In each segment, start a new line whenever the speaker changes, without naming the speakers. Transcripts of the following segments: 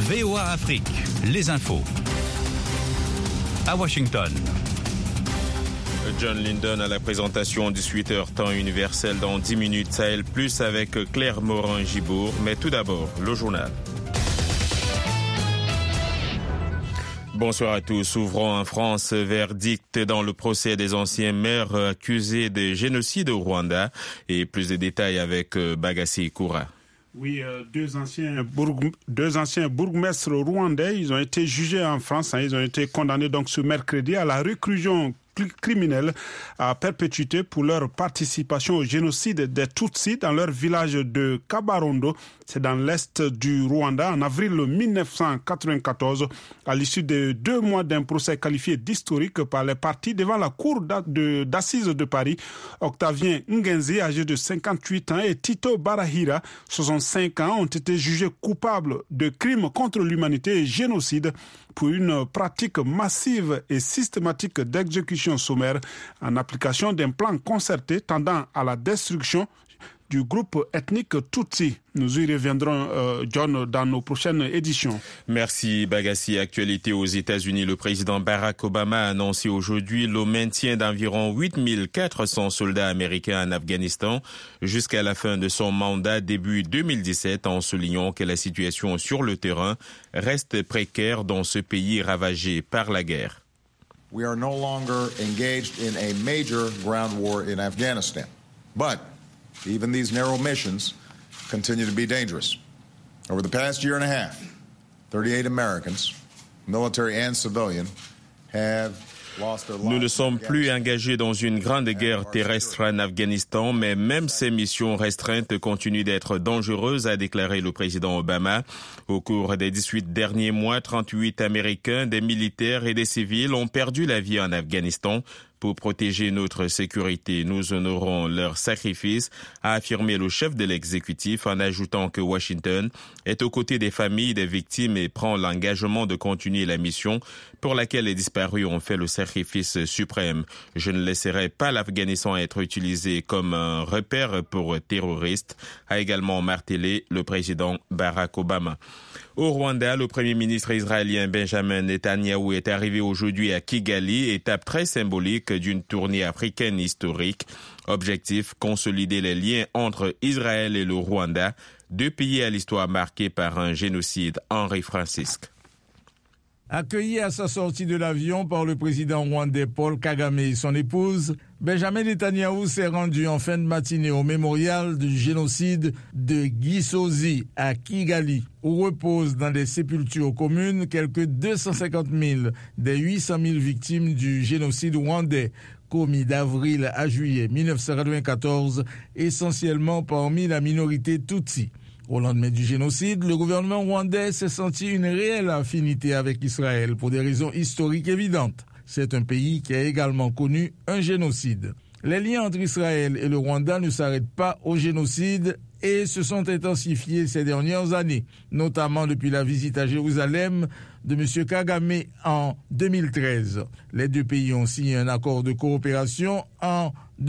VOA Afrique, les infos. À Washington.
John Linden à la présentation 18h temps universel dans 10 minutes Sahel Plus avec Claire Morin-Gibourg. Mais tout d'abord, le journal. Bonsoir à tous. Ouvrons en France, verdict dans le procès des anciens maires accusés de génocide au Rwanda. Et plus de détails avec Bagassi Koura.
Oui, deux anciens bourgmestres rwandais, ils ont été jugés en France. Ils ont été condamnés donc ce mercredi à la réclusion criminelle à perpétuité pour leur participation au génocide des Tutsis dans leur village de Kabarondo. C'est dans l'est du Rwanda en avril 1994, à l'issue de 2 mois d'un procès qualifié d'historique par les parties devant la cour d'assises de Paris. Octavien Ngenzi, âgé de 58 ans, et Tito Barahira, 65 ans, ont été jugés coupables de crimes contre l'humanité et génocide pour une pratique massive et systématique d'exécution sommaire en application d'un plan concerté tendant à la destruction du groupe ethnique Tutsi. Nous y reviendrons, John, dans nos prochaines éditions.
Merci, Bagassi. Actualité aux États-Unis. Le président Barack Obama a annoncé aujourd'hui le maintien d'environ 8400 soldats américains en Afghanistan jusqu'à la fin de son mandat début 2017, en soulignant que la situation sur le terrain reste précaire dans ce pays ravagé par la guerre.
We are no longer engaged in a major ground war in Afghanistan, but even these narrow missions continue to be dangerous. Over the past year and a half, 38 Americans, military and civilian, have lost their lives.
Nous ne sommes plus engagés dans une grande guerre terrestre en Afghanistan, mais même ces missions restreintes continuent d'être dangereuses, a déclaré le président Obama. Au cours des 18 derniers mois, 38 Américains, des militaires et des civils ont perdu la vie en Afghanistan. Pour protéger notre sécurité, nous honorons leur sacrifice, a affirmé le chef de l'exécutif en ajoutant que Washington est aux côtés des familles des victimes et prend l'engagement de continuer la mission pour laquelle les disparus ont fait le sacrifice suprême. Je ne laisserai pas l'Afghanistan être utilisé comme un repère pour terroristes, a également martelé le président Barack Obama. Au Rwanda, le premier ministre israélien Benjamin Netanyahou est arrivé aujourd'hui à Kigali, étape très symbolique d'une tournée africaine historique. Objectif, consolider les liens entre Israël et le Rwanda, 2 pays à l'histoire marquée par un génocide. Henri Francisque.
Accueilli à sa sortie de l'avion par le président rwandais Paul Kagame et son épouse, Benjamin Netanyahou s'est rendu en fin de matinée au mémorial du génocide de Gisozi à Kigali, où reposent dans des sépultures communes quelques 250 000 des 800 000 victimes du génocide rwandais, commis d'avril à juillet 1994, essentiellement parmi la minorité Tutsi. Au lendemain du génocide, le gouvernement rwandais s'est senti une réelle affinité avec Israël pour des raisons historiques évidentes. C'est un pays qui a également connu un génocide. Les liens entre Israël et le Rwanda ne s'arrêtent pas au génocide et se sont intensifiés ces dernières années, notamment depuis la visite à Jérusalem de M. Kagame en 2013. Les 2 pays ont signé un accord de coopération en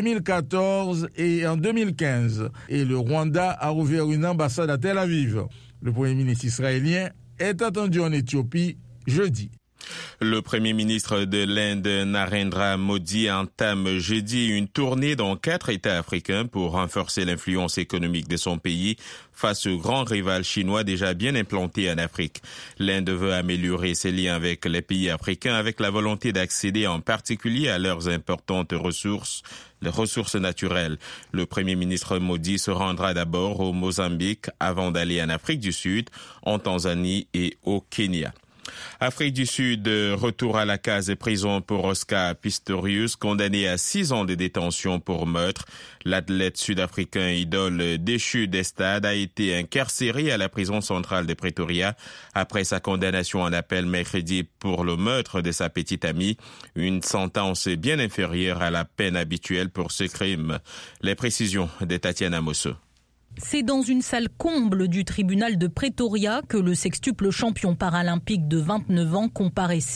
2014 et en 2015, et le Rwanda a rouvert une ambassade à Tel Aviv. Le premier ministre israélien est attendu en Éthiopie jeudi.
Le premier ministre de l'Inde, Narendra Modi, entame jeudi une tournée dans 4 États africains pour renforcer l'influence économique de son pays face au grand rival chinois déjà bien implanté en Afrique. L'Inde veut améliorer ses liens avec les pays africains avec la volonté d'accéder en particulier à leurs importantes ressources, les ressources naturelles. Le premier ministre Modi se rendra d'abord au Mozambique avant d'aller en Afrique du Sud, en Tanzanie et au Kenya. Afrique du Sud, retour à la case prison pour Oscar Pistorius, condamné à 6 ans de détention pour meurtre. L'athlète sud-africain idole déchu des stades a été incarcéré à la prison centrale de Pretoria après sa condamnation en appel mercredi pour le meurtre de sa petite amie, une sentence bien inférieure à la peine habituelle pour ce crime. Les précisions de Tatiana Mosso.
C'est dans une salle comble du tribunal de Pretoria que le sextuple champion paralympique de 29 ans comparaissait.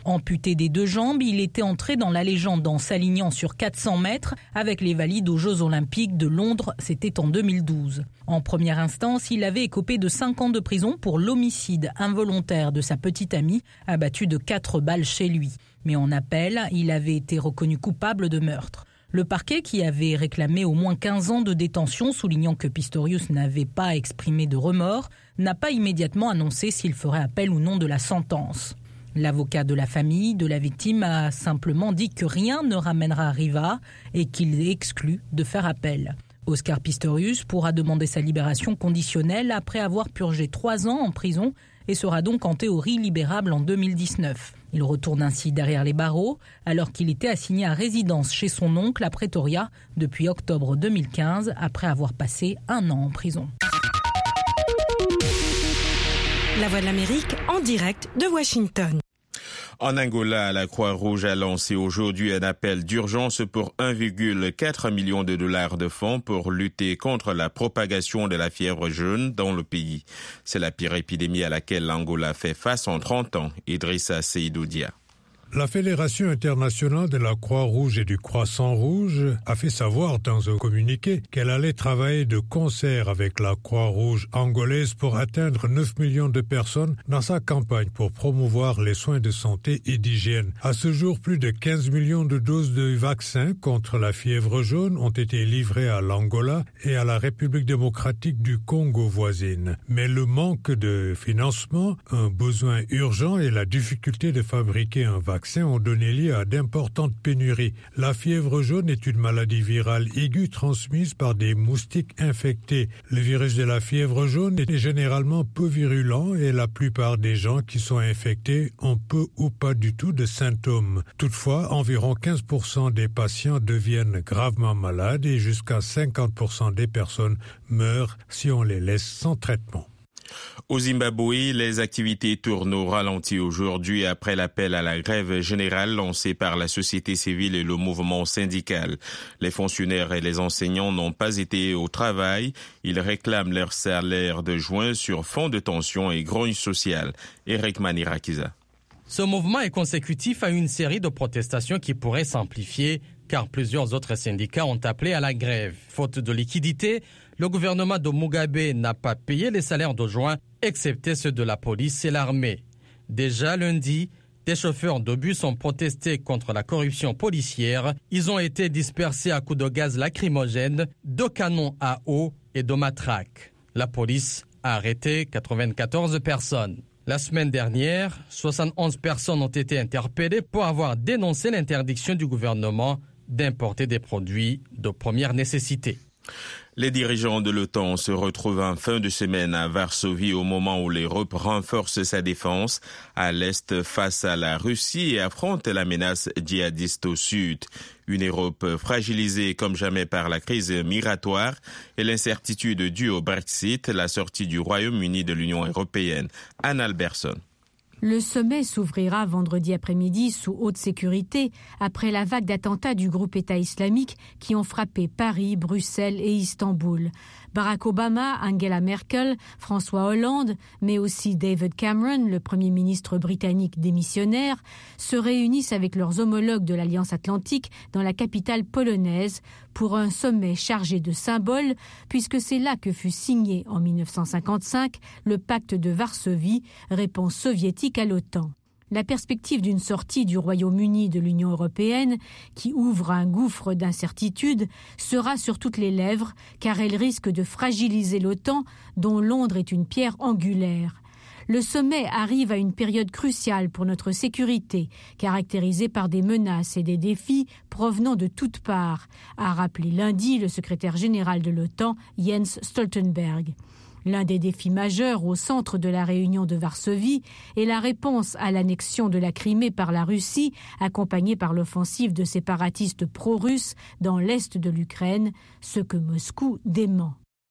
Amputé des 2 jambes, il était entré dans la légende en s'alignant sur 400 mètres avec les valides aux Jeux Olympiques de Londres, c'était en 2012. En première instance, il avait écopé de 5 ans de prison pour l'homicide involontaire de sa petite amie, abattue de 4 balles chez lui. Mais en appel, il avait été reconnu coupable de meurtre. Le parquet, qui avait réclamé au moins 15 ans de détention, soulignant que Pistorius n'avait pas exprimé de remords, n'a pas immédiatement annoncé s'il ferait appel ou non de la sentence. L'avocat de la famille de la victime a simplement dit que rien ne ramènera Riva et qu'il exclut de faire appel. Oscar Pistorius pourra demander sa libération conditionnelle après avoir purgé 3 ans en prison et sera donc en théorie libérable en 2019. Il retourne ainsi derrière les barreaux alors qu'il était assigné à résidence chez son oncle à Pretoria depuis octobre 2015 après avoir passé 1 an en prison.
La Voix de l'Amérique en direct de Washington.
En Angola, la Croix-Rouge a lancé aujourd'hui un appel d'urgence pour 1,4 million de dollars de fonds pour lutter contre la propagation de la fièvre jaune dans le pays. C'est la pire épidémie à laquelle l'Angola fait face en 30 ans. Idrissa Seydou Dia.
La Fédération internationale de la Croix-Rouge et du Croissant-Rouge a fait savoir dans un communiqué qu'elle allait travailler de concert avec la Croix-Rouge angolaise pour atteindre 9 millions de personnes dans sa campagne pour promouvoir les soins de santé et d'hygiène. À ce jour, plus de 15 millions de doses de vaccins contre la fièvre jaune ont été livrées à l'Angola et à la République démocratique du Congo voisine. Mais le manque de financement, un besoin urgent et la difficulté de fabriquer un vaccin ont donné lieu à d'importantes pénuries. La fièvre jaune est une maladie virale aiguë transmise par des moustiques infectés. Le virus de la fièvre jaune est généralement peu virulent et la plupart des gens qui sont infectés ont peu ou pas du tout de symptômes. Toutefois, environ 15% des patients deviennent gravement malades et jusqu'à 50% des personnes meurent si on les laisse sans traitement.
Au Zimbabwe, les activités tournent au ralenti aujourd'hui après l'appel à la grève générale lancé par la société civile et le mouvement syndical. Les fonctionnaires et les enseignants n'ont pas été au travail. Ils réclament leur salaire de juin sur fond de tension et grogne sociale. Eric Manirakiza.
Ce mouvement est consécutif à une série de protestations qui pourraient s'amplifier car plusieurs autres syndicats ont appelé à la grève. Faute de liquidité, le gouvernement de Mugabe n'a pas payé les salaires de juin, excepté ceux de la police et l'armée. Déjà lundi, des chauffeurs de bus ont protesté contre la corruption policière. Ils ont été dispersés à coups de gaz lacrymogène, de canons à eau et de matraques. La police a arrêté 94 personnes. La semaine dernière, 71 personnes ont été interpellées pour avoir dénoncé l'interdiction du gouvernement d'importer des produits de première nécessité.
Les dirigeants de l'OTAN se retrouvent en fin de semaine à Varsovie au moment où l'Europe renforce sa défense à l'est face à la Russie et affronte la menace djihadiste au sud. Une Europe fragilisée comme jamais par la crise migratoire et l'incertitude due au Brexit, la sortie du Royaume-Uni de l'Union européenne. Anne Alberson.
Le sommet s'ouvrira vendredi après-midi sous haute sécurité après la vague d'attentats du groupe État islamique qui ont frappé Paris, Bruxelles et Istanbul. Barack Obama, Angela Merkel, François Hollande, mais aussi David Cameron, le Premier ministre britannique démissionnaire, se réunissent avec leurs homologues de l'Alliance Atlantique dans la capitale polonaise pour un sommet chargé de symboles, puisque c'est là que fut signé en 1955 le pacte de Varsovie, réponse soviétique à l'OTAN. La perspective d'une sortie du Royaume-Uni de l'Union européenne, qui ouvre un gouffre d'incertitude, sera sur toutes les lèvres, car elle risque de fragiliser l'OTAN, dont Londres est une pierre angulaire. Le sommet arrive à une période cruciale pour notre sécurité, caractérisée par des menaces et des défis provenant de toutes parts, a rappelé lundi le secrétaire général de l'OTAN, Jens Stoltenberg. L'un des défis majeurs au centre de la réunion de Varsovie est la réponse à l'annexion de la Crimée par la Russie, accompagnée par l'offensive de séparatistes pro-russes dans l'est de l'Ukraine, ce que Moscou dément.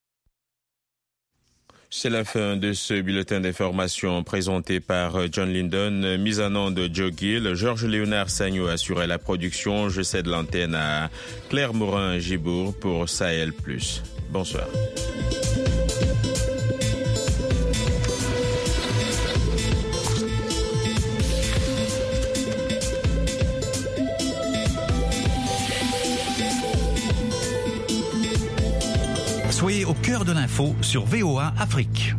C'est la fin de ce bulletin d'information présenté par John Lyndon, mise en onde de Joe Gill. Georges-Léonard Sagno assurait la production. Je cède l'antenne à Claire Morin-Gibourg pour Sahel+. Bonsoir.
au cœur de l'info sur VOA Afrique.